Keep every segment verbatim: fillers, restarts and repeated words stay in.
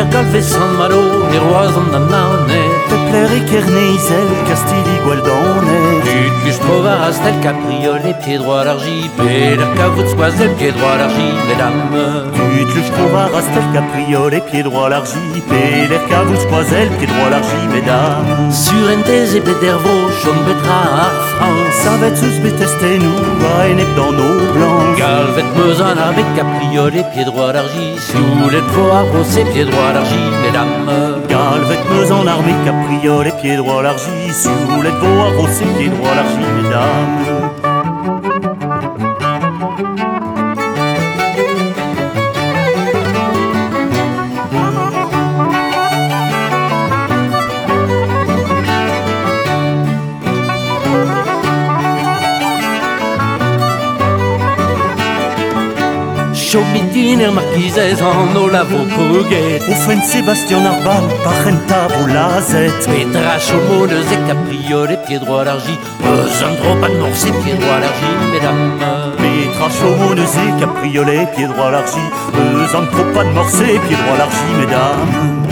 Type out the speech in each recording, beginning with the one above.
galve San Malo, les rois en annane. Pepler et Kerneisel, Castille, Gualdone. Tu te trovaras tel cabriolet, pied droit l'argile, et l'air cavout de soisel, pied droit l'argile, mesdames. Tu te trovaras tel cabriolet, pied droit l'argile, et l'air cavout de soisel, pied droit l'argile, mesdames. Sur un des épées d'herveau, chaume betra France. Savet sus beteste nous, à enep dans nos blancs. Galvet mezan avec cabriolet, pied droit l'argile, sous les faux arrosés, pied droit l'argile, mesdames. Galvet mezan armé, cabriolet, pied droit l'argile, sous les faux arrosés, pied droit l'argile, mesdames. Chomidiner marquises en olavo coguet. Au fin de Sébastien Arbal, parenta boulazette. Petra chaumones et cabriolet, pied droit l'argile. Besoin trop pas de morcer, pied droit l'argile, mesdames. Petra chaumones et cabriolet, pied droit l'argile. Besoin trop pas de morcer, pied droit l'argile, mesdames.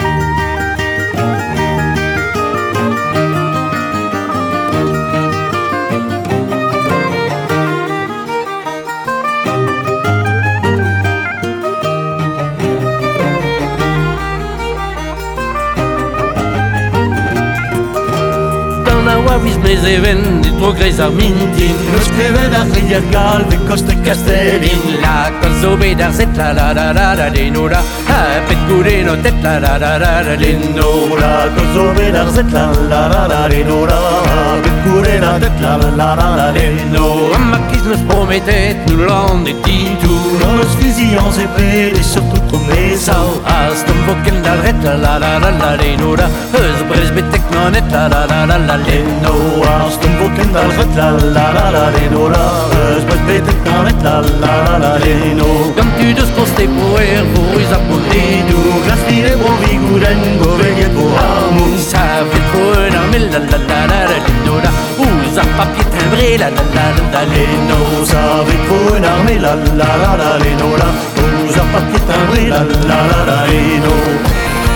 Wavis mes even, di tuo grez armintin. Lo scrive da Ria Galve, Costa Castellin. La cosa obeda set la la la la la lenora. A pet cureno tet la la la la la lenora. La cosa obeda set la la la la lenora. Pet cureno tet la la la la lenora. Ma qui nos promettait nous l'en est dit tout. Nos fusillants épais et surtout trop mes sauts. Aston boken dal ret la la la la la lenora. Eus brez betek non et la la la la la lenora. Aston boken dal ret la la la la lenora. Eus brez betek non et la la la la lenora. Comme tu de sposte poer pour is apollido. Glas file brovi guden goveget pour amour. Ça fait trop un armel la la la la la lenora. Ous a papier timbré la la la la la lenora. Ça fait trop une armée la la la la lenora. Ous a papier timbré la la la la lenora.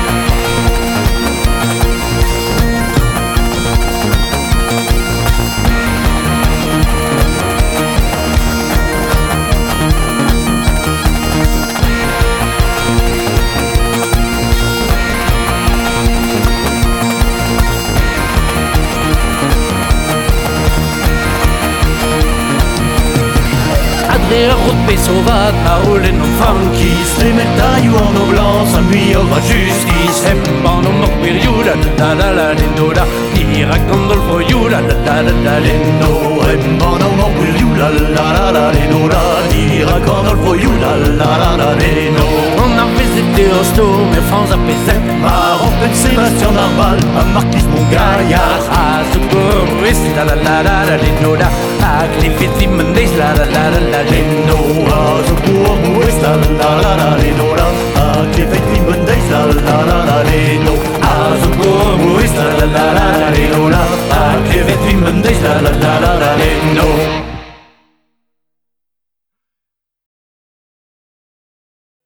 Les routes pésauvades, Paul et non funkies. Les médailles en eau blanche, un nuit aura justice. Sem bon non no periuda, la la la lenora. Tira condolfo iura, la la la la lenora. Em bon non no periuda, la la la lenora. Tira condolfo iura, la la la lenora. On a visité Osto, mais France a pesé. Maron de Sébastien Arbal, un marquis mon gaillard. Ah, Socorro, la la la la la lenora. Ah, Cliffy Mendes, la la la la la lenora. Lenora, Socorro, la la la la lenora. Ah,